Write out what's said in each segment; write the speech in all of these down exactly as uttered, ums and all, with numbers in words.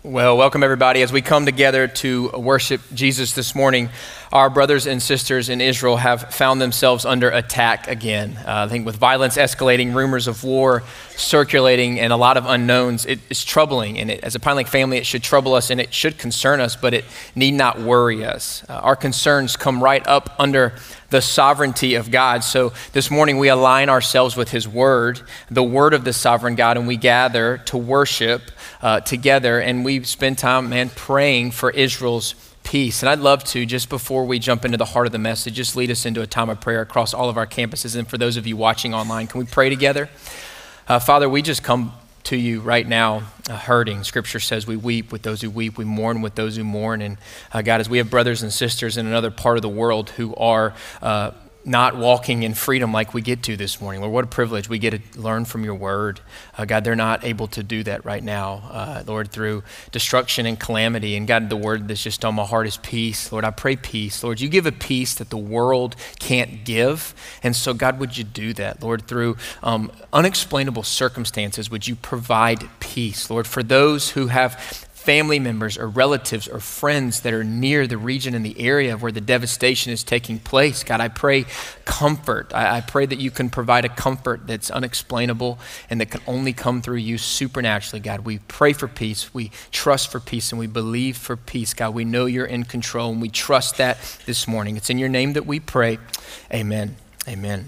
Well, welcome everybody. As we come together to worship Jesus this morning, our brothers and sisters in Israel have found themselves under attack again. Uh, I think with violence escalating, rumors of war circulating, and a lot of unknowns, it is troubling. And it, as a Pine Lake family, it should trouble us and it should concern us, but it need not worry us. Uh, our concerns come right up under the sovereignty of God. So this morning we align ourselves with his word, the word of the sovereign God, and we gather to worship uh, together, and we spend time, man, praying for Israel's peace. And I'd love to, just before we jump into the heart of the message, just lead us into a time of prayer across all of our campuses. And for those of you watching online, can we pray together? Uh, Father, we just come to you right now uh, hurting. Scripture says we weep with those who weep, we mourn with those who mourn. And uh, God, as we have brothers and sisters in another part of the world who are uh, not walking in freedom like we get to this morning. Lord, what a privilege we get to learn from your word. Uh, God, they're not able to do that right now, uh, Lord, through destruction and calamity. And God, the word that's just on my heart is peace. Lord, I pray peace. Lord, you give a peace that the world can't give. And so God, would you do that? Lord, through um, unexplainable circumstances, would you provide peace? Lord, for those who have family members or relatives or friends that are near the region and the area where the devastation is taking place, God, I pray comfort. I, I pray that you can provide a comfort that's unexplainable and that can only come through you supernaturally, God. We pray for peace, we trust for peace, and we believe for peace, God. We know you're in control, and we trust that this morning. It's in your name that we pray. Amen. Amen.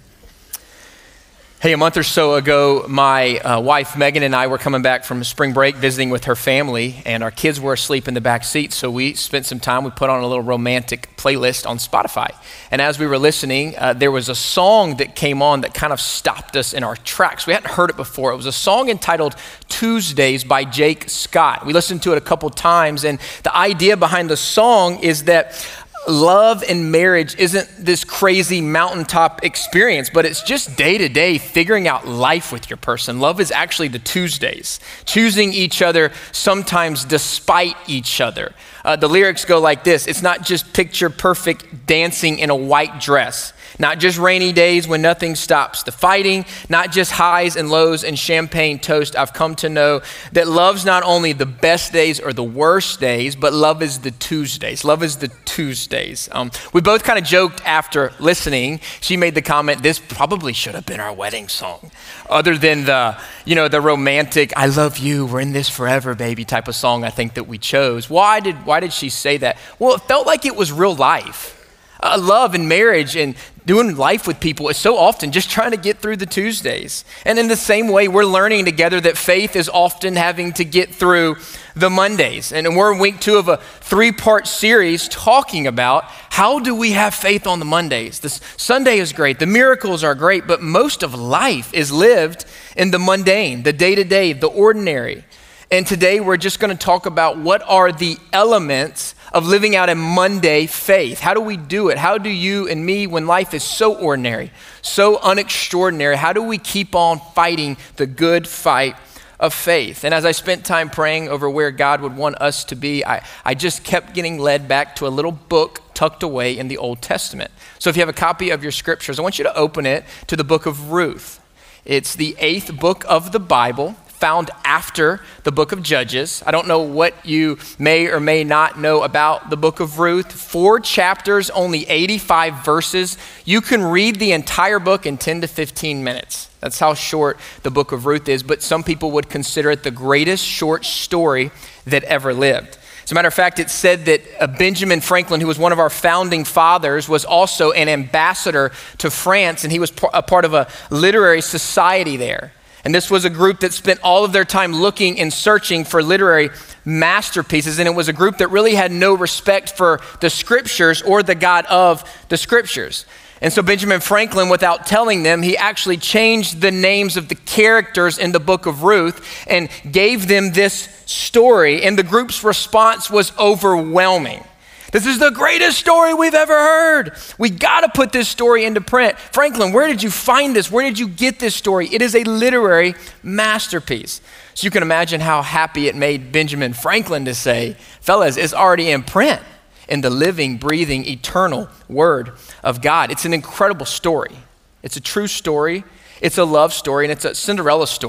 Hey, a month or so ago, my uh, wife, Megan, and I were coming back from spring break visiting with her family, and our kids were asleep in the back seat, so we spent some time. We put on a little romantic playlist on Spotify, and as we were listening, uh, there was a song that came on that kind of stopped us in our tracks. We hadn't heard it before. It was a song entitled Tuesdays by Jake Scott. We listened to it a couple times, and the idea behind the song is that love and marriage isn't this crazy mountaintop experience, but it's just day to day figuring out life with your person. Love is actually the Tuesdays, choosing each other sometimes despite each other. Uh, the lyrics go like this: it's not just picture perfect dancing in a white dress, not just rainy days when nothing stops the fighting, not just highs and lows and champagne toast. I've come to know that love's not only the best days or the worst days, but love is the Tuesdays. Love is the Tuesdays. Um, we both kind of joked after listening. She made the comment, this probably should have been our wedding song, other than the, you know, the romantic, I love you, we're in this forever, baby type of song I think that we chose. Why did, why did she say that? Well, it felt like it was real life. Uh, love and marriage and doing life with people is so often just trying to get through the Tuesdays. And in the same way, we're learning together that faith is often having to get through the Mondays. And we're in week two of a three-part series talking about how do we have faith on the Mondays. This Sunday is great, the miracles are great, but most of life is lived in the mundane, the day-to-day, the ordinary. And today we're just going to talk about what are the elements of living out a Monday faith. How do we do it? How do you and me, when life is so ordinary, so unextraordinary, how do we keep on fighting the good fight of faith? And as I spent time praying over where God would want us to be, I, I just kept getting led back to a little book tucked away in the Old Testament. So if you have a copy of your scriptures, I want you to open it to the book of Ruth. It's the eighth book of the Bible, found after the book of Judges. I don't know what you may or may not know about the book of Ruth. Four chapters, only eighty-five verses. You can read the entire book in ten to fifteen minutes. That's how short the book of Ruth is, but some people would consider it the greatest short story that ever lived. As a matter of fact, it's said that uh, Benjamin Franklin, who was one of our founding fathers, was also an ambassador to France, and he was p- a part of a literary society there. And this was a group that spent all of their time looking and searching for literary masterpieces. And it was a group that really had no respect for the scriptures or the God of the scriptures. And so Benjamin Franklin, without telling them, he actually changed the names of the characters in the book of Ruth and gave them this story. And the group's response was overwhelming. This is the greatest story we've ever heard. We got to put this story into print. Franklin, where did you find this? Where did you get this story? It is a literary masterpiece. So you can imagine how happy it made Benjamin Franklin to say, fellas, it's already in print in the living, breathing, eternal word of God. It's an incredible story. It's a true story. It's a love story, and it's a Cinderella story.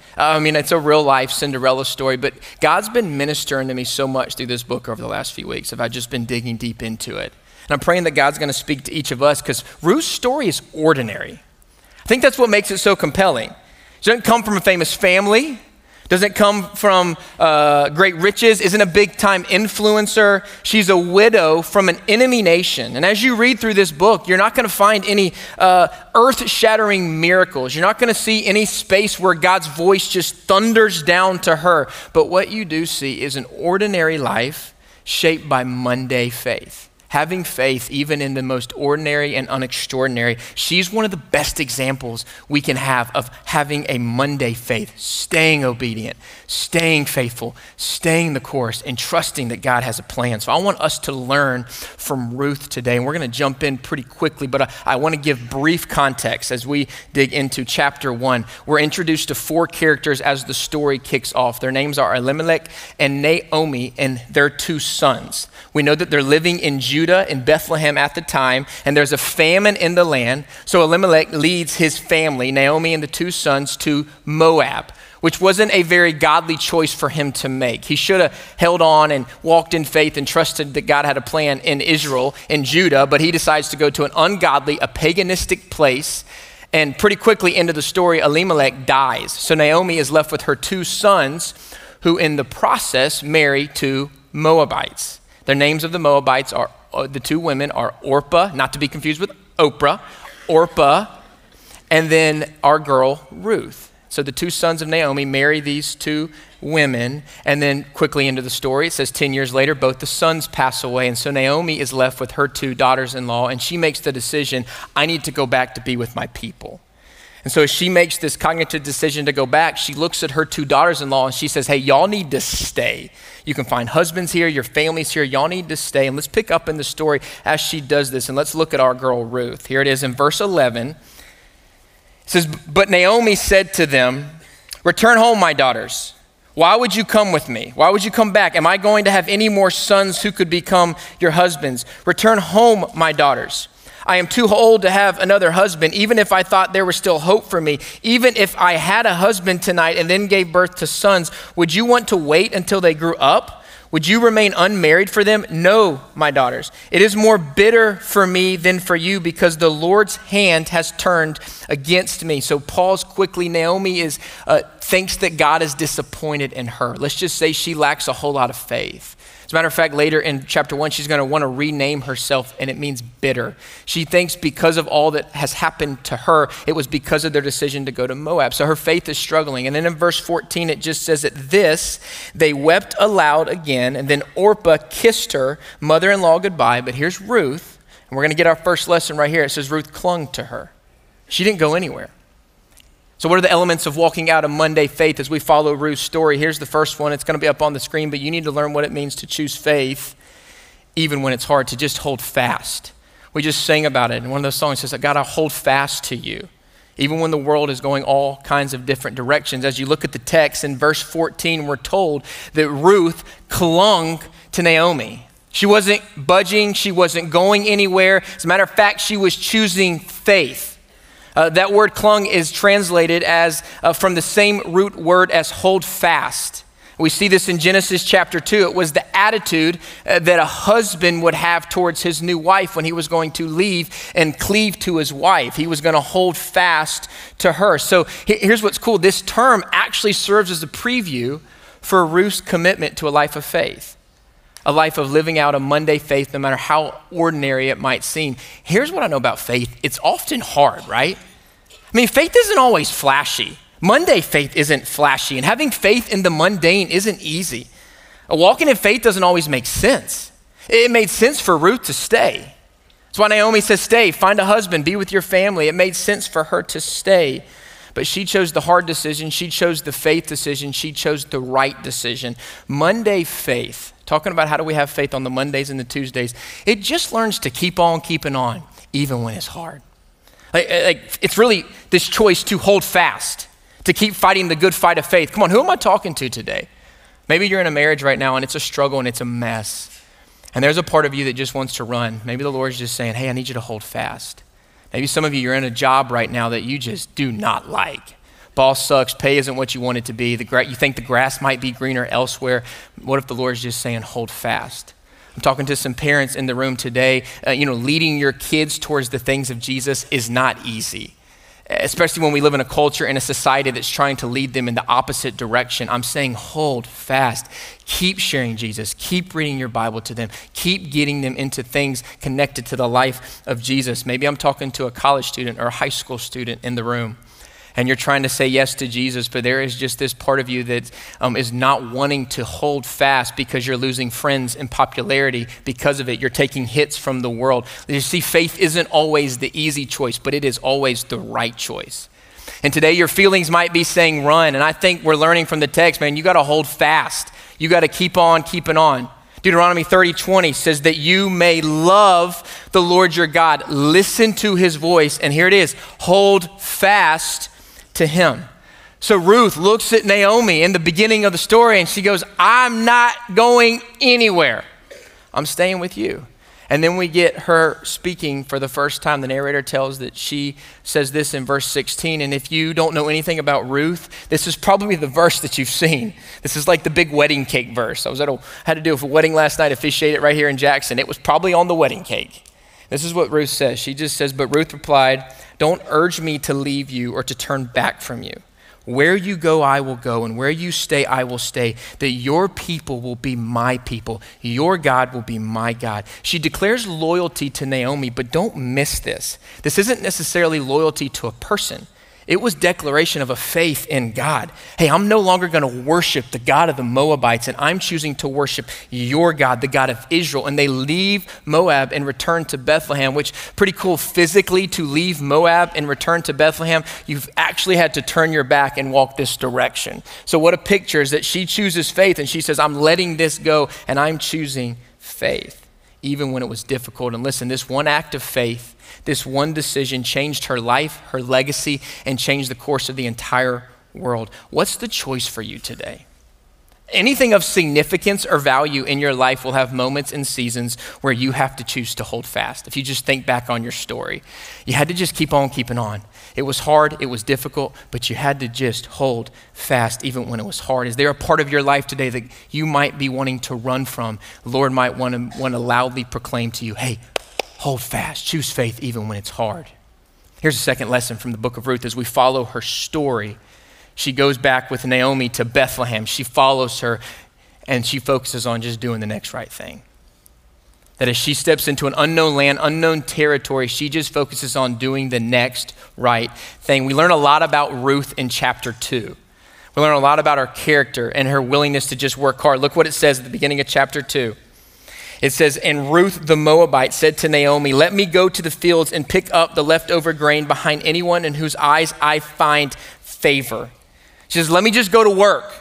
Uh, I mean, it's a real life Cinderella story, but God's been ministering to me so much through this book over the last few weeks. I've just been digging deep into it. And I'm praying that God's going to speak to each of us because Ruth's story is ordinary. I think that's what makes it so compelling. She doesn't come from a famous family, doesn't come from uh, great riches, isn't a big-time influencer. She's a widow from an enemy nation. And as you read through this book, you're not going to find any uh, earth-shattering miracles. You're not going to see any space where God's voice just thunders down to her. But what you do see is an ordinary life shaped by Monday faith. Having faith even in the most ordinary and unextraordinary. She's one of the best examples we can have of having a Monday faith, staying obedient, staying faithful, staying the course, and trusting that God has a plan. So I want us to learn from Ruth today, and we're going to jump in pretty quickly, but I, I want to give brief context as we dig into chapter one. We're introduced to four characters as the story kicks off. Their names are Elimelech and Naomi and their two sons. We know that they're living in Judah, in Bethlehem at the time, and there's a famine in the land. So Elimelech leads his family, Naomi and the two sons, to Moab, which wasn't a very godly choice for him to make. He should have held on and walked in faith and trusted that God had a plan in Israel, in Judah, but he decides to go to an ungodly, a paganistic place. And pretty quickly into the story, Elimelech dies. So Naomi is left with her two sons, who in the process marry two Moabites. Their names of the Moabites are, uh, the two women are Orpah, not to be confused with Oprah, Orpah, and then our girl, Ruth. So the two sons of Naomi marry these two women, and then quickly into the story, it says ten years later, both the sons pass away, and so Naomi is left with her two daughters-in-law, and she makes the decision, I need to go back to be with my people. And so as she makes this cognitive decision to go back, she looks at her two daughters-in-law and she says, hey, y'all need to stay. You can find husbands here, your family's here, y'all need to stay. And let's pick up in the story as she does this, and let's look at our girl Ruth. Here it is in verse eleven. It says, but Naomi said to them, return home, my daughters. Why would you come with me? Why would you come back? Am I going to have any more sons who could become your husbands? Return home, my daughters. I am too old to have another husband, even if I thought there was still hope for me. Even if I had a husband tonight and then gave birth to sons, would you want to wait until they grew up? Would you remain unmarried for them? No, my daughters. It is more bitter for me than for you because the Lord's hand has turned against me. So pause quickly. Naomi is uh, thinks that God is disappointed in her. Let's just say she lacks a whole lot of faith. As a matter of fact, later in chapter one, she's going to want to rename herself, and it means bitter. She thinks because of all that has happened to her, it was because of their decision to go to Moab. So her faith is struggling. And then in verse fourteen, it just says at this, they wept aloud again, and then Orpah kissed her mother-in-law goodbye. But here's Ruth, and we're going to get our first lesson right here. It says Ruth clung to her. She didn't go anywhere. So what are the elements of walking out a Monday faith as we follow Ruth's story? Here's the first one. It's going to be up on the screen, but you need to learn what it means to choose faith, even when it's hard, to just hold fast. We just sang about it. And one of those songs says, God, I'll hold fast to you, even when the world is going all kinds of different directions. As you look at the text in verse fourteen, we're told that Ruth clung to Naomi. She wasn't budging. She wasn't going anywhere. As a matter of fact, she was choosing faith. Uh, that word clung is translated as uh, from the same root word as hold fast. We see this in Genesis chapter two. It was the attitude uh, that a husband would have towards his new wife when he was going to leave and cleave to his wife. He was going to hold fast to her. So he- here's what's cool. This term actually serves as a preview for Ruth's commitment to a life of faith. A life of living out a Monday faith, no matter how ordinary it might seem. Here's what I know about faith. It's often hard, right? I mean, faith isn't always flashy. Monday faith isn't flashy, and having faith in the mundane isn't easy. Walking in faith doesn't always make sense. It made sense for Ruth to stay. That's why Naomi says, stay, find a husband, be with your family. It made sense for her to stay. But she chose the hard decision. She chose the faith decision. She chose the right decision. Monday faith, talking about how do we have faith on the Mondays and the Tuesdays, it just learns to keep on keeping on, even when it's hard. Like, like it's really this choice to hold fast, to keep fighting the good fight of faith. Come on, who am I talking to today? Maybe you're in a marriage right now and it's a struggle and it's a mess. And there's a part of you that just wants to run. Maybe the Lord's just saying, hey, I need you to hold fast. Maybe some of you, you're in a job right now that you just do not like. Boss sucks, pay isn't what you want it to be. The gra- you think the grass might be greener elsewhere. What if the Lord is just saying, hold fast? I'm talking to some parents in the room today. Uh, you know, leading your kids towards the things of Jesus is not easy, especially when we live in a culture and a society that's trying to lead them in the opposite direction. I'm saying hold fast. Keep sharing Jesus. Keep reading your Bible to them. Keep getting them into things connected to the life of Jesus. Maybe I'm talking to a college student or a high school student in the room, and you're trying to say yes to Jesus, but there is just this part of you that um, is not wanting to hold fast because you're losing friends and popularity because of it. You're taking hits from the world. You see, faith isn't always the easy choice, but it is always the right choice. And today your feelings might be saying run, and I think we're learning from the text, man, you got to hold fast. You got to keep on keeping on. Deuteronomy thirty twenty says that you may love the Lord your God. Listen to his voice, and here it is, hold fast to him. So Ruth looks at Naomi in the beginning of the story and she goes, I'm not going anywhere. I'm staying with you. And then we get her speaking for the first time. The narrator tells that she says this in verse sixteen. And if you don't know anything about Ruth, this is probably the verse that you've seen. This is like the big wedding cake verse. I was at a, had to do a wedding last night, officiated right here in Jackson. It was probably on the wedding cake. This is what Ruth says. She just says, but Ruth replied, don't urge me to leave you or to turn back from you. Where you go, I will go, and where you stay, I will stay, that your people will be my people. Your God will be my God. She declares loyalty to Naomi, but don't miss this. This isn't necessarily loyalty to a person. It was declaration of a faith in God. Hey, I'm no longer going to worship the God of the Moabites, and I'm choosing to worship your God, the God of Israel. And they leave Moab and return to Bethlehem, which pretty cool physically to leave Moab and return to Bethlehem. You've actually had to turn your back and walk this direction. So what a picture is that she chooses faith, and she says, I'm letting this go, and I'm choosing faith, even when it was difficult. And listen, this one act of faith, this one decision changed her life, her legacy, and changed the course of the entire world. What's the choice for you today? Anything of significance or value in your life will have moments and seasons where you have to choose to hold fast. If you just think back on your story, you had to just keep on keeping on. It was hard, it was difficult, but you had to just hold fast even when it was hard. Is there a part of your life today that you might be wanting to run from? The Lord might want to, want to loudly proclaim to you, hey, hold fast, choose faith even when it's hard. Here's a second lesson from the book of Ruth. As we follow her story, she goes back with Naomi to Bethlehem. She follows her and she focuses on just doing the next right thing. That as she steps into an unknown land, unknown territory, she just focuses on doing the next right thing. We learn a lot about Ruth in chapter two. We learn a lot about her character and her willingness to just work hard. Look what it says at the beginning of chapter two. It says, and Ruth the Moabite said to Naomi, let me go to the fields and pick up the leftover grain behind anyone in whose eyes I find favor. She says, let me just go to work.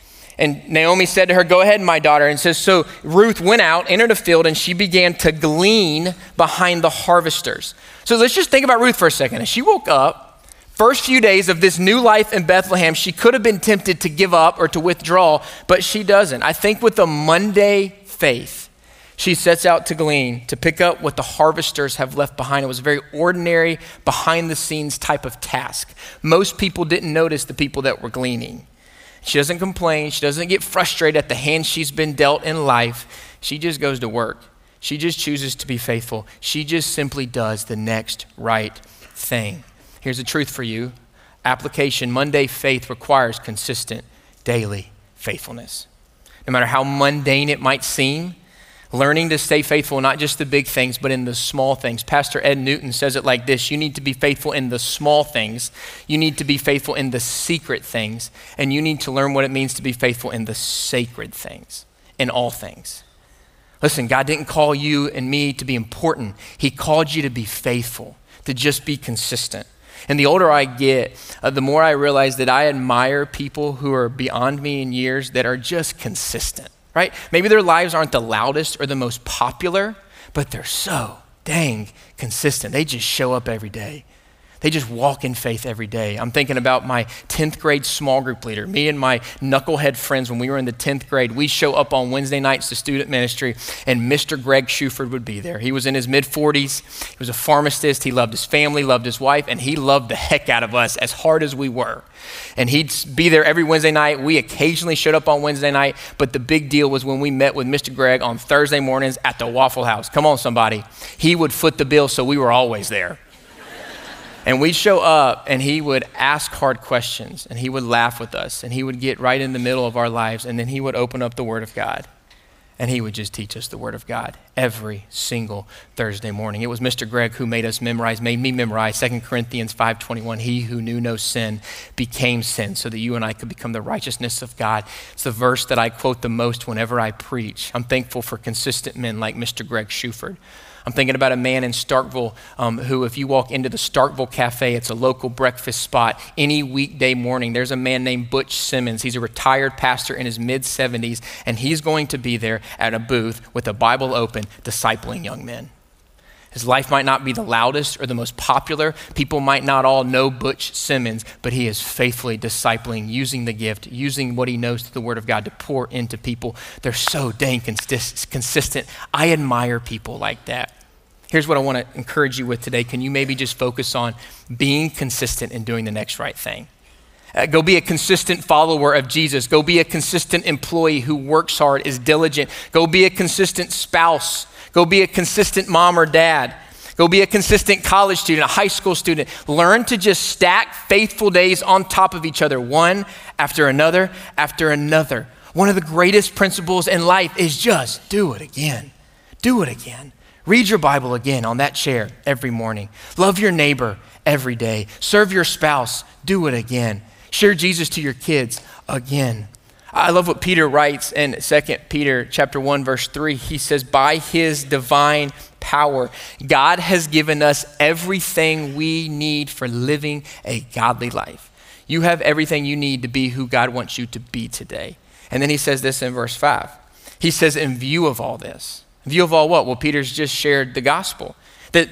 And Naomi said to her, go ahead, my daughter. And says, so Ruth went out, entered a field, and she began to glean behind the harvesters. So let's just think about Ruth for a second. As she woke up, first few days of this new life in Bethlehem, she could have been tempted to give up or to withdraw, but she doesn't. I think with a Monday faith, she sets out to glean, to pick up what the harvesters have left behind. It was a very ordinary, behind-the-scenes type of task. Most people didn't notice the people that were gleaning. She doesn't complain. She doesn't get frustrated at the hand she's been dealt in life. She just goes to work. She just chooses to be faithful. She just simply does the next right thing. Here's the truth for you. Application, Monday faith requires consistent, daily faithfulness. No matter how mundane it might seem, learning to stay faithful, not just the big things, but in the small things. Pastor Ed Newton says it like this: you need to be faithful in the small things. You need to be faithful in the secret things. And you need to learn what it means to be faithful in the sacred things, in all things. Listen, God didn't call you and me to be important. He called you to be faithful, to just be consistent. And the older I get, uh, the more I realize that I admire people who are beyond me in years that are just consistent. Right? Maybe their lives aren't the loudest or the most popular, but they're so dang consistent. They just show up every day. They just walk in faith every day. I'm thinking about my tenth grade small group leader. Me and my knucklehead friends, when we were in the tenth grade, we show up on Wednesday nights to student ministry, and Mister Greg Shuford would be there. He was in his mid forties. He was a pharmacist. He loved his family, loved his wife, and he loved the heck out of us as hard as we were. And he'd be there every Wednesday night. We occasionally showed up on Wednesday night, but the big deal was when we met with Mister Greg on Thursday mornings at the Waffle House. Come on, somebody. He would foot the bill, so we were always there. And we'd show up, and he would ask hard questions, and he would laugh with us, and he would get right in the middle of our lives, and then he would open up the Word of God, and he would just teach us the Word of God every single Thursday morning. It was Mister Greg who made us memorize, made me memorize Second Corinthians five twenty-one, he who knew no sin became sin so that you and I could become the righteousness of God. It's the verse that I quote the most whenever I preach. I'm thankful for consistent men like Mister Greg Shuford. I'm thinking about a man in Starkville um, who, if you walk into the Starkville Cafe, it's a local breakfast spot, any weekday morning, there's a man named Butch Simmons. He's a retired pastor in his mid seventies, and he's going to be there at a booth with a Bible open, discipling young men. His life might not be the loudest or the most popular. People might not all know Butch Simmons, but he is faithfully discipling, using the gift, using what he knows through the Word of God to pour into people. They're so dang cons- consistent. I admire people like that. Here's what I want to encourage you with today. Can you maybe just focus on being consistent and doing the next right thing? Uh, go be a consistent follower of Jesus. Go be a consistent employee who works hard, is diligent. Go be a consistent spouse. Go be a consistent mom or dad. Go be a consistent college student, a high school student. Learn to just stack faithful days on top of each other, one after another after another. One of the greatest principles in life is just do it again. Do it again. Read your Bible again on that chair every morning. Love your neighbor every day. Serve your spouse. Do it again. Share Jesus to your kids again. I love what Peter writes in Second Peter chapter one, verse three. He says, by his divine power, God has given us everything we need for living a godly life. You have everything you need to be who God wants you to be today. And then he says this in verse five. He says, in view of all this, in view of all what? Well, Peter's just shared the gospel. That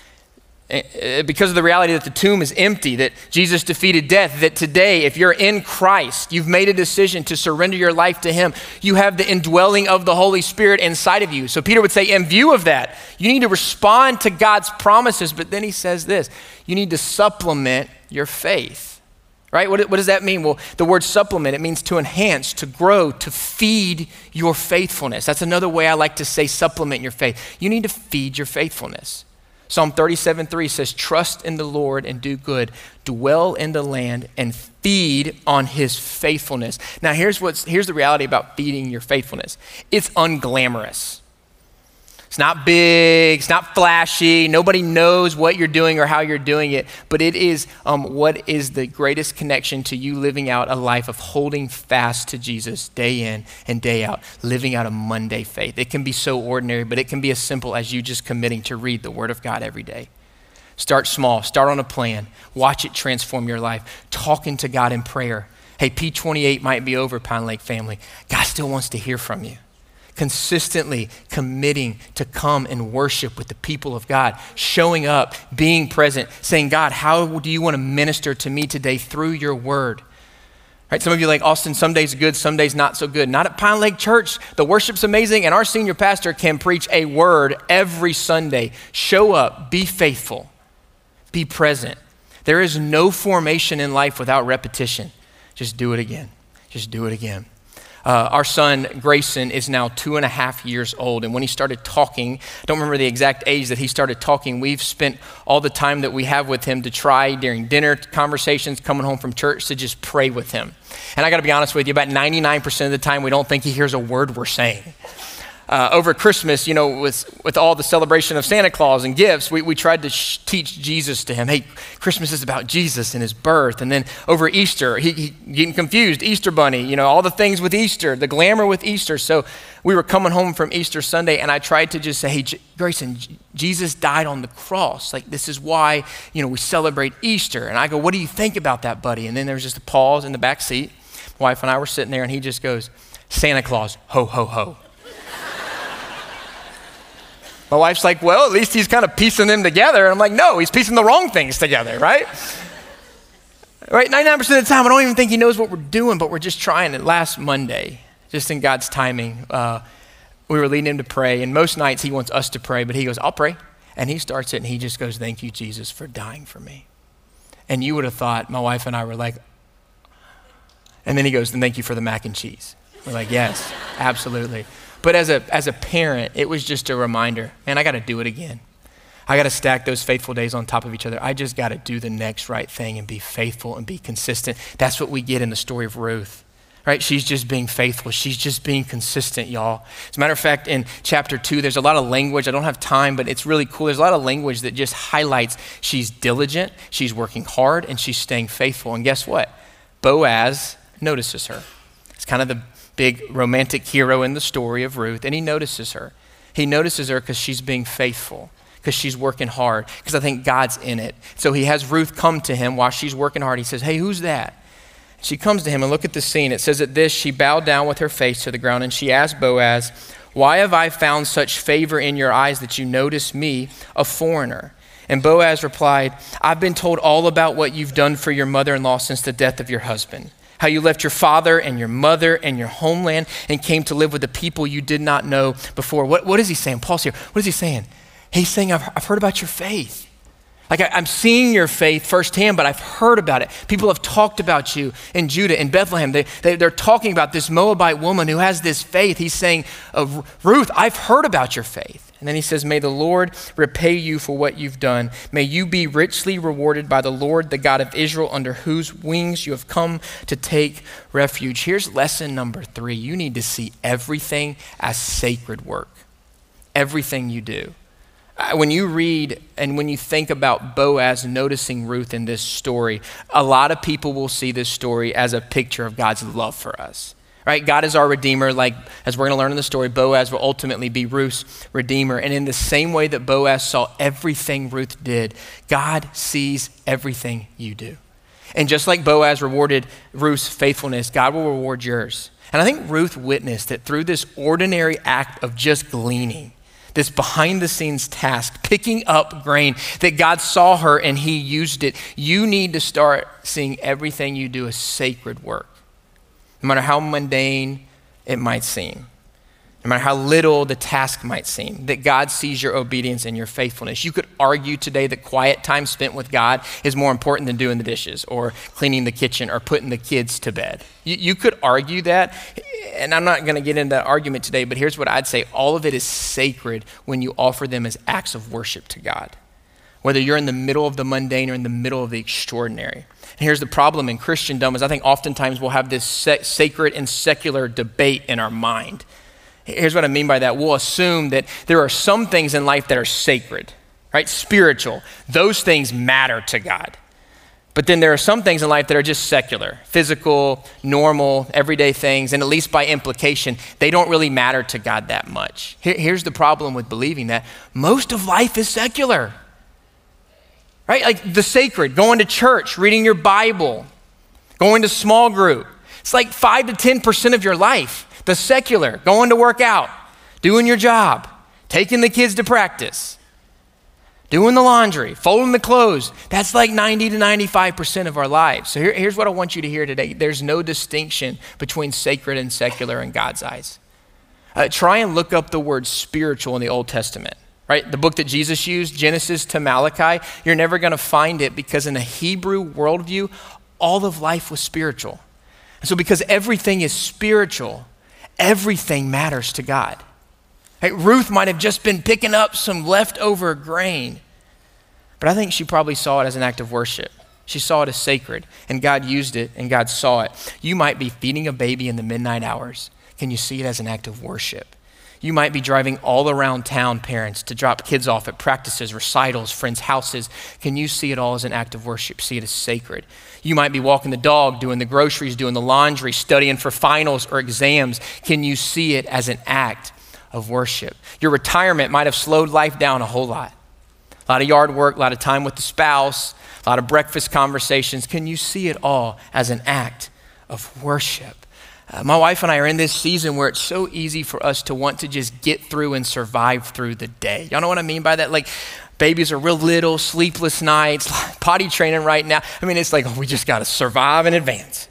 because of the reality that the tomb is empty, that Jesus defeated death, that today, if you're in Christ, you've made a decision to surrender your life to him, you have the indwelling of the Holy Spirit inside of you. So Peter would say, in view of that, you need to respond to God's promises. But then he says this, you need to supplement your faith. Right? What, what does that mean? Well, the word supplement, it means to enhance, to grow, to feed your faithfulness. That's another way I like to say supplement your faith. You need to feed your faithfulness. Psalm thirty-seven three says, trust in the Lord and do good, dwell in the land and feed on his faithfulness. Now here's what's here's the reality about feeding your faithfulness. It's unglamorous. It's not big, it's not flashy, nobody knows what you're doing or how you're doing it, but it is um, what is the greatest connection to you living out a life of holding fast to Jesus day in and day out, living out a Monday faith. It can be so ordinary, but it can be as simple as you just committing to read the Word of God every day. Start small, start on a plan, watch it transform your life, talking to God in prayer. Hey, P twenty-eight might be over, Pine Lake family. God still wants to hear from you. Consistently committing to come and worship with the people of God, showing up, being present, saying, God, how do you want to minister to me today through your word? Right? Some of you are like, Austin, some days good, some days not so good. Not at Pine Lake Church. The worship's amazing, and our senior pastor can preach a word every Sunday. Show up, be faithful, be present. There is no formation in life without repetition. Just do it again. Just do it again. Uh, our son, Grayson, is now two and a half years old. And when he started talking, I don't remember the exact age that he started talking. We've spent all the time that we have with him to try during dinner conversations, coming home from church, to just pray with him. And I got to be honest with you, about ninety-nine percent of the time, we don't think he hears a word we're saying. Uh, over Christmas, you know, with, with all the celebration of Santa Claus and gifts, we, we tried to sh- teach Jesus to him. Hey, Christmas is about Jesus and his birth. And then over Easter, he, he getting confused, Easter bunny, you know, all the things with Easter, the glamour with Easter. So we were coming home from Easter Sunday, and I tried to just say, hey, J- Grayson, J- Jesus died on the cross. Like, this is why, you know, we celebrate Easter. And I go, what do you think about that, buddy? And then there was just a pause in the back seat. My wife and I were sitting there, and he just goes, Santa Claus, ho, ho, ho. My wife's like, well, at least he's kind of piecing them together. And I'm like, no, he's piecing the wrong things together, right? Right, ninety-nine percent of the time, I don't even think he knows what we're doing, but we're just trying it. Last Monday, just in God's timing, uh, we were leading him to pray, and most nights he wants us to pray, but he goes, I'll pray. And he starts it, and he just goes, thank you, Jesus, for dying for me. And you would have thought, my wife and I were like, and then he goes, then thank you for the mac and cheese. We're like, yes, absolutely. But as a as a parent, it was just a reminder, man, I got to do it again. I got to stack those faithful days on top of each other. I just got to do the next right thing and be faithful and be consistent. That's what we get in the story of Ruth, right? She's just being faithful. She's just being consistent, y'all. As a matter of fact, in chapter two, there's a lot of language. I don't have time, but it's really cool. There's a lot of language that just highlights she's diligent, she's working hard, and she's staying faithful. And guess what? Boaz notices her. It's kind of the big romantic hero in the story of Ruth, and he notices her. He notices her because she's being faithful, because she's working hard, because I think God's in it. So he has Ruth come to him while she's working hard. He says, hey, who's that? She comes to him, and look at the scene. It says, at this, she bowed down with her face to the ground, and she asked Boaz, why have I found such favor in your eyes that you notice me, a foreigner? And Boaz replied, I've been told all about what you've done for your mother-in-law since the death of your husband, how you left your father and your mother and your homeland and came to live with the people you did not know before. What, what is he saying? Paul's here. What is he saying? He's saying, I've, I've heard about your faith. Like I, I'm seeing your faith firsthand, but I've heard about it. People have talked about you in Judah, in Bethlehem. They, they, they're talking about this Moabite woman who has this faith. He's saying, uh, Ruth, I've heard about your faith. And then he says, may the Lord repay you for what you've done. May you be richly rewarded by the Lord, the God of Israel, under whose wings you have come to take refuge. Here's lesson number three. You need to see everything as sacred work. Everything you do. When you read and when you think about Boaz noticing Ruth in this story, a lot of people will see this story as a picture of God's love for us. Right? God is our Redeemer. Like, as we're going to learn in the story, Boaz will ultimately be Ruth's Redeemer. And in the same way that Boaz saw everything Ruth did, God sees everything you do. And just like Boaz rewarded Ruth's faithfulness, God will reward yours. And I think Ruth witnessed that through this ordinary act of just gleaning, this behind the scenes task, picking up grain, that God saw her and he used it. You need to start seeing everything you do as sacred work. No matter how mundane it might seem, no matter how little the task might seem, that God sees your obedience and your faithfulness. You could argue today that quiet time spent with God is more important than doing the dishes or cleaning the kitchen or putting the kids to bed. You, you could argue that, and I'm not going to get into that argument today, but here's what I'd say. All of it is sacred when you offer them as acts of worship to God, whether you're in the middle of the mundane or in the middle of the extraordinary. And here's the problem in Christendom is I think oftentimes we'll have this se- sacred and secular debate in our mind. Here's what I mean by that. We'll assume that there are some things in life that are sacred, right? Spiritual. Those things matter to God. But then there are some things in life that are just secular, physical, normal, everyday things, and at least by implication, they don't really matter to God that much. Here, here's the problem with believing that. Most of life is secular. Right? Like the sacred, going to church, reading your Bible, going to small group. It's like five to ten percent of your life. The secular, going to work out, doing your job, taking the kids to practice, doing the laundry, folding the clothes. That's like ninety to ninety-five percent of our lives. So here, here's what I want you to hear today. There's no distinction between sacred and secular in God's eyes. Uh, try and look up the word spiritual in the Old Testament. Right? The book that Jesus used, Genesis to Malachi, you're never going to find it because in a Hebrew worldview, all of life was spiritual. And so because everything is spiritual, everything matters to God. Hey, Ruth might have just been picking up some leftover grain, but I think she probably saw it as an act of worship. She saw it as sacred, and God used it, and God saw it. You might be feeding a baby in the midnight hours. Can you see it as an act of worship? You might be driving all around town, parents, to drop kids off at practices, recitals, friends' houses. Can you see it all as an act of worship? See it as sacred. You might be walking the dog, doing the groceries, doing the laundry, studying for finals or exams. Can you see it as an act of worship? Your retirement might have slowed life down a whole lot. A lot of yard work, a lot of time with the spouse, a lot of breakfast conversations. Can you see it all as an act of worship? Uh, my wife and I are in this season where it's so easy for us to want to just get through and survive through the day. Y'all know what I mean by that? Like, babies are real little, sleepless nights, potty training right now. I mean, it's like, oh, we just got to survive in advance.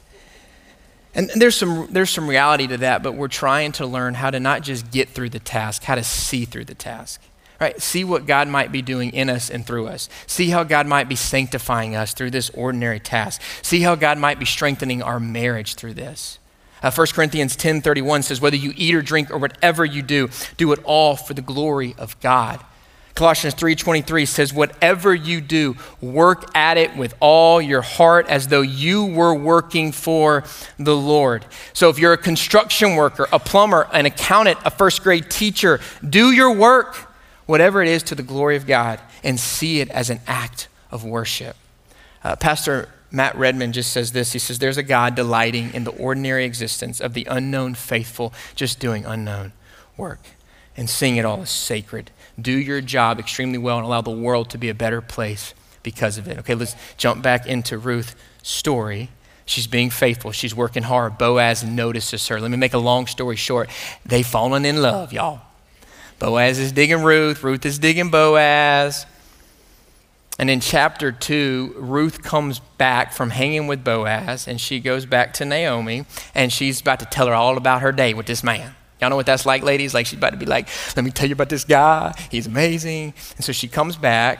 And there's some there's some reality to that, but we're trying to learn how to not just get through the task, how to see through the task, right? See what God might be doing in us and through us. See how God might be sanctifying us through this ordinary task. See how God might be strengthening our marriage through this. Uh, First Corinthians ten thirty-one says, whether you eat or drink or whatever you do, do it all for the glory of God. Colossians three twenty-three says, whatever you do, work at it with all your heart as though you were working for the Lord. So if you're a construction worker, a plumber, an accountant, a first grade teacher, do your work, whatever it is, to the glory of God, and see it as an act of worship. Uh, Pastor Matt Redman just says this. He says, there's a God delighting in the ordinary existence of the unknown faithful, just doing unknown work and seeing it all as sacred. Do your job extremely well and allow the world to be a better place because of it. Okay, let's jump back into Ruth's story. She's being faithful. She's working hard. Boaz notices her. Let me make a long story short. They've fallen in love, y'all. Boaz is digging Ruth. Ruth is digging Boaz. And in chapter two, Ruth comes back from hanging with Boaz, and she goes back to Naomi, and she's about to tell her all about her day with this man. Y'all know what that's like, ladies? Like, she's about to be like, let me tell you about this guy. He's amazing. And so she comes back,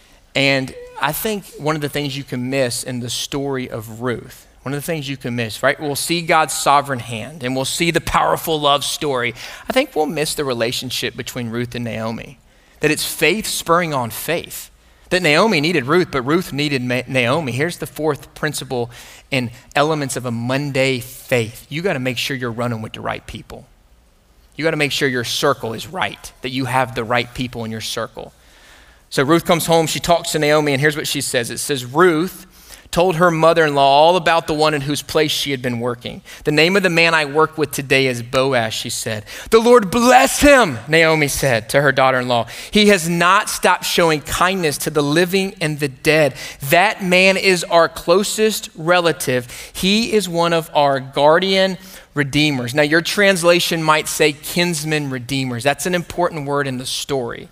and I think one of the things you can miss in the story of Ruth, one of the things you can miss, right? We'll see God's sovereign hand, and we'll see the powerful love story. I think we'll miss the relationship between Ruth and Naomi, that it's faith spurring on faith, that Naomi needed Ruth, but Ruth needed Ma- Naomi. Here's the fourth principle in elements of a Monday faith. You got to make sure you're running with the right people. You got to make sure your circle is right, that you have the right people in your circle. So Ruth comes home, she talks to Naomi, and here's what she says. It says, Ruth told her mother-in-law all about the one in whose place she had been working. The name of the man I work with today is Boaz, she said. The Lord bless him, Naomi said to her daughter-in-law. He has not stopped showing kindness to the living and the dead. That man is our closest relative. He is one of our guardian redeemers. Now, your translation might say kinsman redeemers. That's an important word in the story.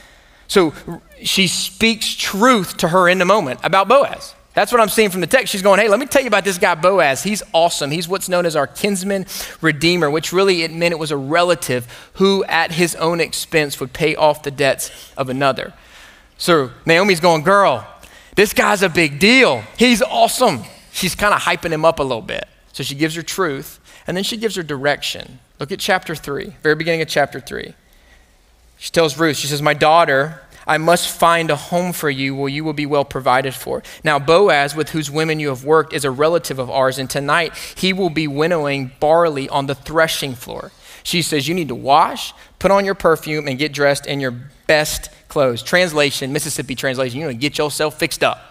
So she speaks truth to her in the moment about Boaz. That's what I'm seeing from the text. She's going, hey, let me tell you about this guy Boaz. He's awesome. He's what's known as our kinsman redeemer, which really it meant it was a relative who at his own expense would pay off the debts of another. So Naomi's going, girl, this guy's a big deal. He's awesome. She's kind of hyping him up a little bit. So she gives her truth, and then she gives her direction. Look at chapter three, very beginning of chapter three. She tells Ruth, she says, my daughter, I must find a home for you where you will be well provided for. Now, Boaz, with whose women you have worked, is a relative of ours, and tonight he will be winnowing barley on the threshing floor. She says, you need to wash, put on your perfume, and get dressed in your best clothes. Translation, Mississippi translation, you know, get yourself fixed up.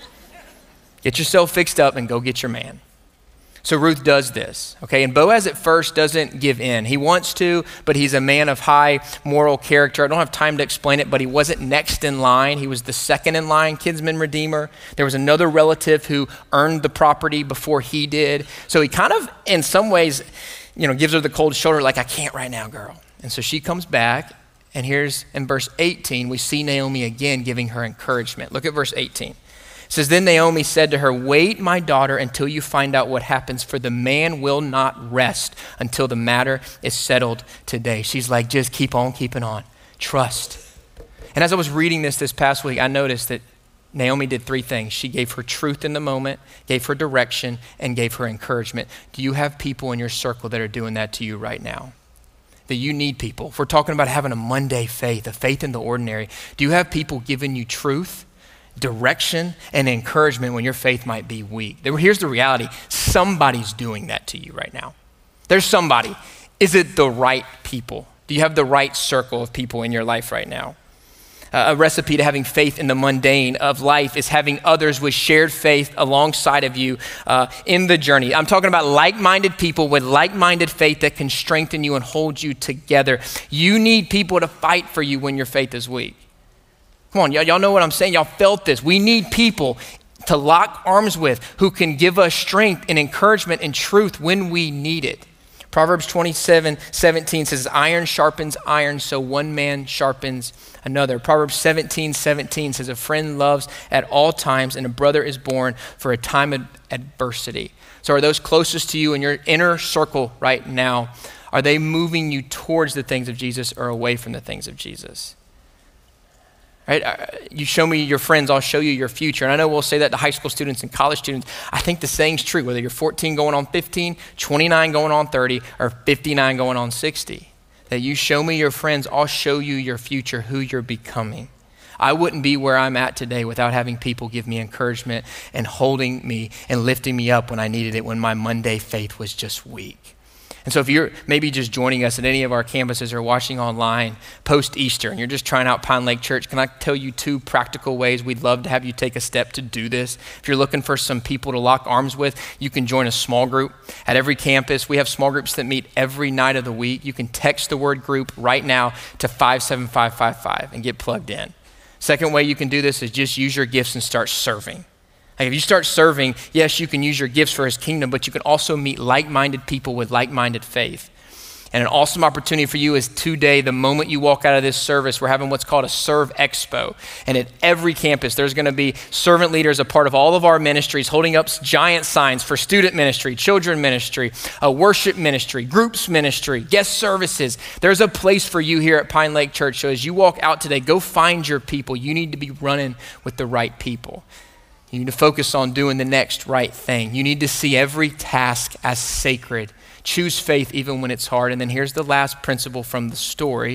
Get yourself fixed up and go get your man. So Ruth does this, okay? And Boaz at first doesn't give in. He wants to, but he's a man of high moral character. I don't have time to explain it, but he wasn't next in line. He was the second in line, kinsman redeemer. There was another relative who earned the property before he did. So he kind of, in some ways, you know, gives her the cold shoulder, like, I can't right now, girl. And so she comes back, and here's in verse eighteen, we see Naomi again giving her encouragement. Look at verse eighteen. It says, then Naomi said to her, wait, my daughter, until you find out what happens, for the man will not rest until the matter is settled today. She's like, just keep on keeping on. Trust. And as I was reading this this past week, I noticed that Naomi did three things. She gave her truth in the moment, gave her direction, and gave her encouragement. Do you have people in your circle that are doing that to you right now? That you need people. If we're talking about having a Monday faith, a faith in the ordinary, do you have people giving you truth, direction, and encouragement when your faith might be weak? Here's the reality. Somebody's doing that to you right now. There's somebody. Is it the right people? Do you have the right circle of people in your life right now? Uh, a recipe to having faith in the mundane of life is having others with shared faith alongside of you uh, in the journey. I'm talking about like-minded people with like-minded faith that can strengthen you and hold you together. You need people to fight for you when your faith is weak. Come on, y'all, y'all know what I'm saying? Y'all felt this. We need people to lock arms with, who can give us strength and encouragement and truth when we need it. Proverbs twenty-seven seventeen says, iron sharpens iron, so one man sharpens another. Proverbs seventeen seventeen says, a friend loves at all times, and a brother is born for a time of adversity. So are those closest to you in your inner circle right now, are they moving you towards the things of Jesus or away from the things of Jesus? Right? You show me your friends, I'll show you your future. And I know we'll say that to high school students and college students. I think the saying's true, whether you're fourteen going on fifteen, twenty-nine going on thirty, or fifty-nine going on sixty. That you show me your friends, I'll show you your future, who you're becoming. I wouldn't be where I'm at today without having people give me encouragement and holding me and lifting me up when I needed it, when my Monday faith was just weak. And so if you're maybe just joining us at any of our campuses or watching online post-Easter and you're just trying out Pine Lake Church, can I tell you two practical ways we'd love to have you take a step to do this? If you're looking for some people to lock arms with, you can join a small group. At every campus, we have small groups that meet every night of the week. You can text the word group right now to five seven five five five and get plugged in. Second way you can do this is just use your gifts and start serving. Like if you start serving, yes, you can use your gifts for his kingdom, but you can also meet like-minded people with like-minded faith. And an awesome opportunity for you is today, the moment you walk out of this service, we're having what's called a Serve Expo. And at every campus, there's gonna be servant leaders, a part of all of our ministries, holding up giant signs for student ministry, children ministry, a worship ministry, groups ministry, guest services. There's a place for you here at Pine Lake Church. So as you walk out today, go find your people. You need to be running with the right people. You need to focus on doing the next right thing. You need to see every task as sacred. Choose faith even when it's hard. And then here's the last principle from the story,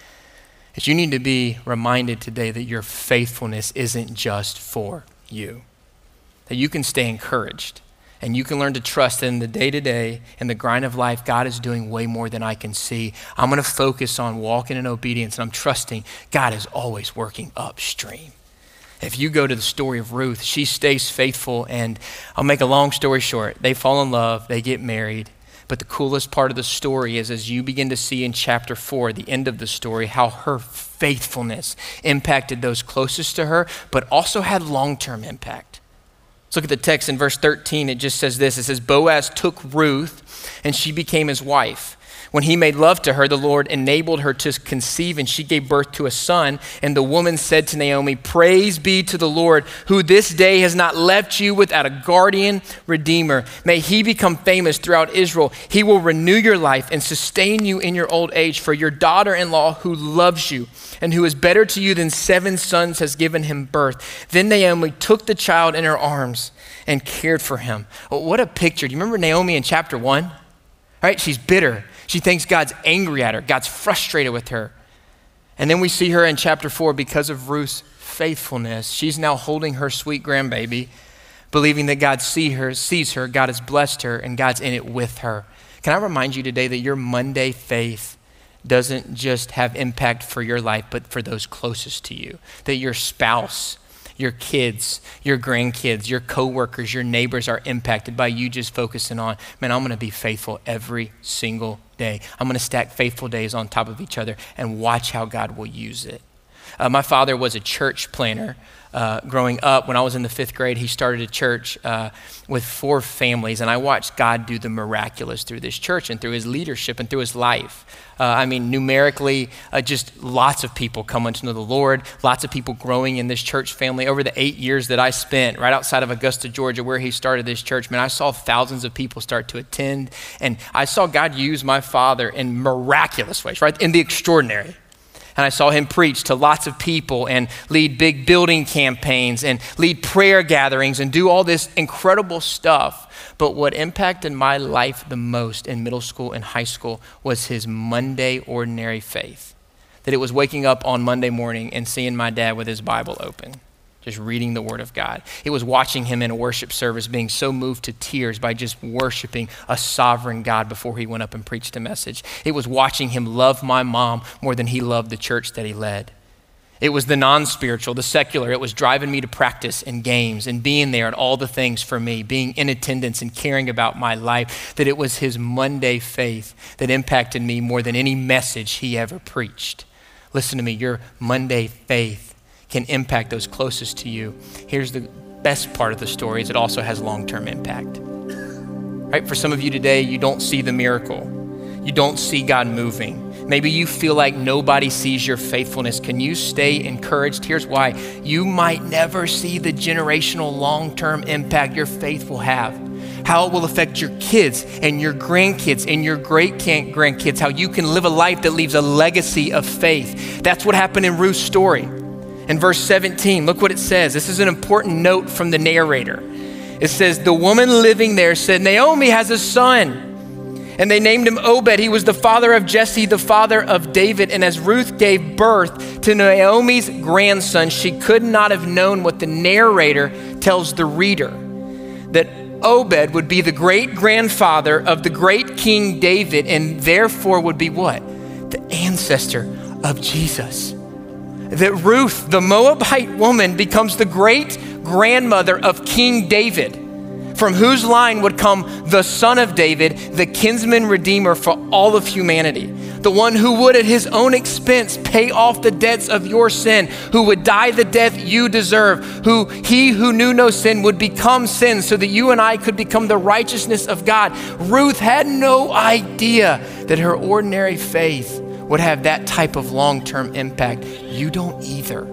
is you need to be reminded today that your faithfulness isn't just for you. That you can stay encouraged and you can learn to trust that in the day-to-day and the grind of life, God is doing way more than I can see. I'm gonna focus on walking in obedience, and I'm trusting God is always working upstream. If you go to the story of Ruth, she stays faithful, and I'll make a long story short. They fall in love, they get married, but the coolest part of the story is as you begin to see in chapter four, the end of the story, how her faithfulness impacted those closest to her, but also had long-term impact. Let's look at the text in verse thirteen. It just says this. It says, Boaz took Ruth, and she became his wife. When he made love to her, the Lord enabled her to conceive, and she gave birth to a son. And the woman said to Naomi, praise be to the Lord, who this day has not left you without a guardian redeemer. May he become famous throughout Israel. He will renew your life and sustain you in your old age. For your daughter-in-law who loves you and who is better to you than seven sons has given him birth. Then Naomi took the child in her arms and cared for him. Well, what a picture. Do you remember Naomi in chapter one? Right? She's bitter. She thinks God's angry at her. God's frustrated with her. And then we see her in chapter four, because of Ruth's faithfulness, she's now holding her sweet grandbaby, believing that God see her, sees her, God has blessed her, and God's in it with her. Can I remind you today that your Monday faith doesn't just have impact for your life, but for those closest to you, that your spouse, your kids, your grandkids, your coworkers, your neighbors are impacted by you just focusing on, man, I'm gonna be faithful every single day. I'm gonna stack faithful days on top of each other and watch how God will use it. Uh, my father was a church planner. Uh, growing up, when I was in the fifth grade, he started a church uh, with four families, and I watched God do the miraculous through this church and through his leadership and through his life. Uh, I mean, numerically, uh, just lots of people coming to know the Lord, lots of people growing in this church family. Over the eight years that I spent right outside of Augusta, Georgia, where he started this church, man, I saw thousands of people start to attend, and I saw God use my father in miraculous ways, right, in the extraordinary. And I saw him preach to lots of people and lead big building campaigns and lead prayer gatherings and do all this incredible stuff. But what impacted my life the most in middle school and high school was his Monday ordinary faith. That it was waking up on Monday morning and seeing my dad with his Bible open, just reading the word of God. It was watching him in a worship service being so moved to tears by just worshiping a sovereign God before he went up and preached a message. It was watching him love my mom more than he loved the church that he led. It was the non-spiritual, the secular. It was driving me to practice and games and being there at all the things for me, being in attendance and caring about my life. That it was his Monday faith that impacted me more than any message he ever preached. Listen to me, your Monday faith can impact those closest to you. Here's the best part of the story is it also has long-term impact. Right? For some of you today, you don't see the miracle. You don't see God moving. Maybe you feel like nobody sees your faithfulness. Can you stay encouraged? Here's why. You might never see the generational long-term impact your faith will have. How it will affect your kids and your grandkids and your great-grandkids. How you can live a life that leaves a legacy of faith. That's what happened in Ruth's story. In verse seventeen, look what it says. This is an important note from the narrator. It says, the woman living there said, Naomi has a son. And they named him Obed. He was the father of Jesse, the father of David. And as Ruth gave birth to Naomi's grandson, she could not have known what the narrator tells the reader, that Obed would be the great grandfather of the great King David, and therefore would be what? The ancestor of Jesus. That Ruth, the Moabite woman, becomes the great grandmother of King David, from whose line would come the son of David, the kinsman redeemer for all of humanity, the one who would at his own expense pay off the debts of your sin, who would die the death you deserve, who he who knew no sin would become sin so that you and I could become the righteousness of God. Ruth had no idea that her ordinary faith would have that type of long-term impact. You don't either.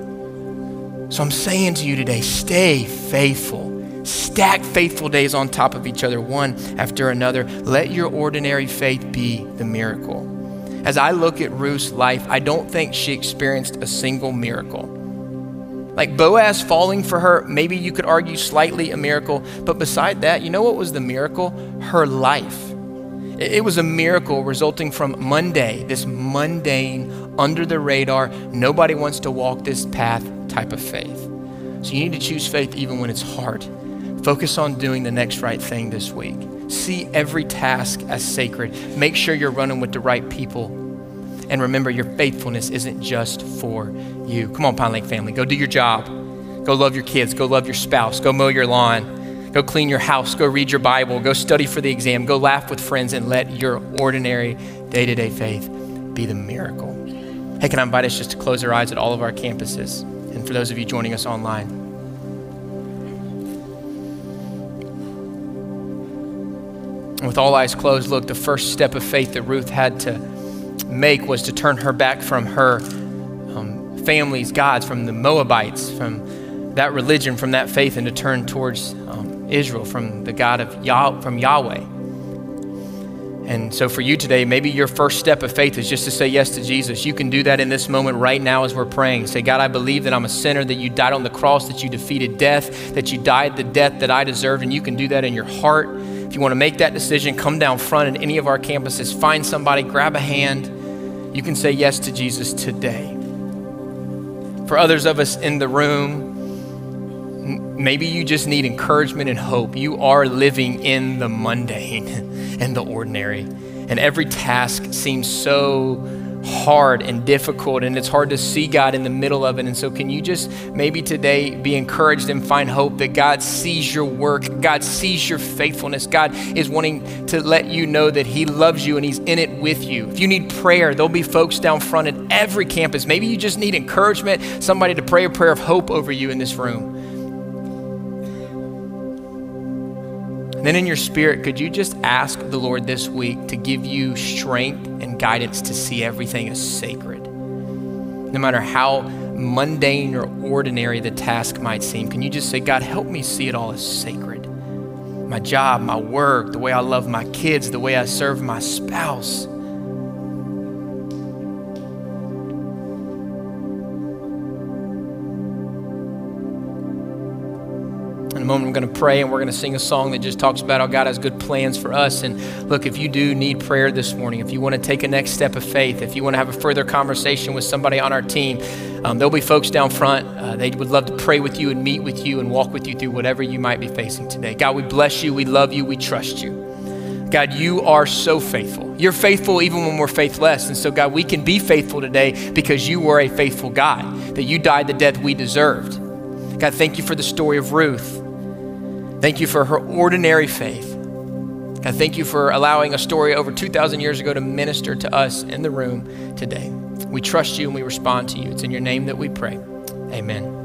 So I'm saying to you today, stay faithful. Stack faithful days on top of each other, one after another. Let your ordinary faith be the miracle. As I look at Ruth's life, I don't think she experienced a single miracle. Like Boaz falling for her, maybe you could argue slightly a miracle, but beside that, you know what was the miracle? Her life. It was a miracle resulting from Monday, this mundane, under the radar, nobody wants to walk this path type of faith. So you need to choose faith even when it's hard. Focus on doing the next right thing this week. See every task as sacred. Make sure you're running with the right people. And remember, your faithfulness isn't just for you. Come on, Pine Lake family, go do your job. Go love your kids. Go love your spouse. Go mow your lawn. Go clean your house. Go read your Bible. Go study for the exam. Go laugh with friends and let your ordinary day-to-day faith be the miracle. Hey, can I invite us just to close our eyes at all of our campuses? And for those of you joining us online, with all eyes closed, look, the first step of faith that Ruth had to make was to turn her back from her um, family's gods, from the Moabites, from that religion, from that faith, and to turn towards um, Israel, from the God of Yah, from Yahweh. And so for you today, maybe your first step of faith is just to say yes to Jesus. You can do that in this moment right now as we're praying. Say, God, I believe that I'm a sinner, that you died on the cross, that you defeated death, that you died the death that I deserved, and you can do that in your heart. If you want to make that decision, come down front at any of our campuses, find somebody, grab a hand. You can say yes to Jesus today. For others of us in the room, maybe you just need encouragement and hope. You are living in the mundane and the ordinary, and every task seems so hard and difficult, and it's hard to see God in the middle of it. And so can you just maybe today be encouraged and find hope that God sees your work, God sees your faithfulness. God is wanting to let you know that he loves you and he's in it with you. If you need prayer, there'll be folks down front at every campus. Maybe you just need encouragement, somebody to pray a prayer of hope over you in this room. And then in your spirit, could you just ask the Lord this week to give you strength and guidance to see everything as sacred? No matter how mundane or ordinary the task might seem, can you just say, God, help me see it all as sacred? My job, my work, the way I love my kids, the way I serve my spouse. In a moment, I'm going to pray and we're going to sing a song that just talks about how God has good plans for us. And look, if you do need prayer this morning, if you want to take a next step of faith, if you want to have a further conversation with somebody on our team, um, there'll be folks down front. Uh, they would love to pray with you and meet with you and walk with you through whatever you might be facing today. God, we bless you. We love you. We trust you. God, you are so faithful. You're faithful even when we're faithless. And so, God, we can be faithful today because you were a faithful God, that you died the death we deserved. God, thank you for the story of Ruth. Thank you for her ordinary faith. God, thank you for allowing a story over two thousand years ago to minister to us in the room today. We trust you and we respond to you. It's in your name that we pray. Amen.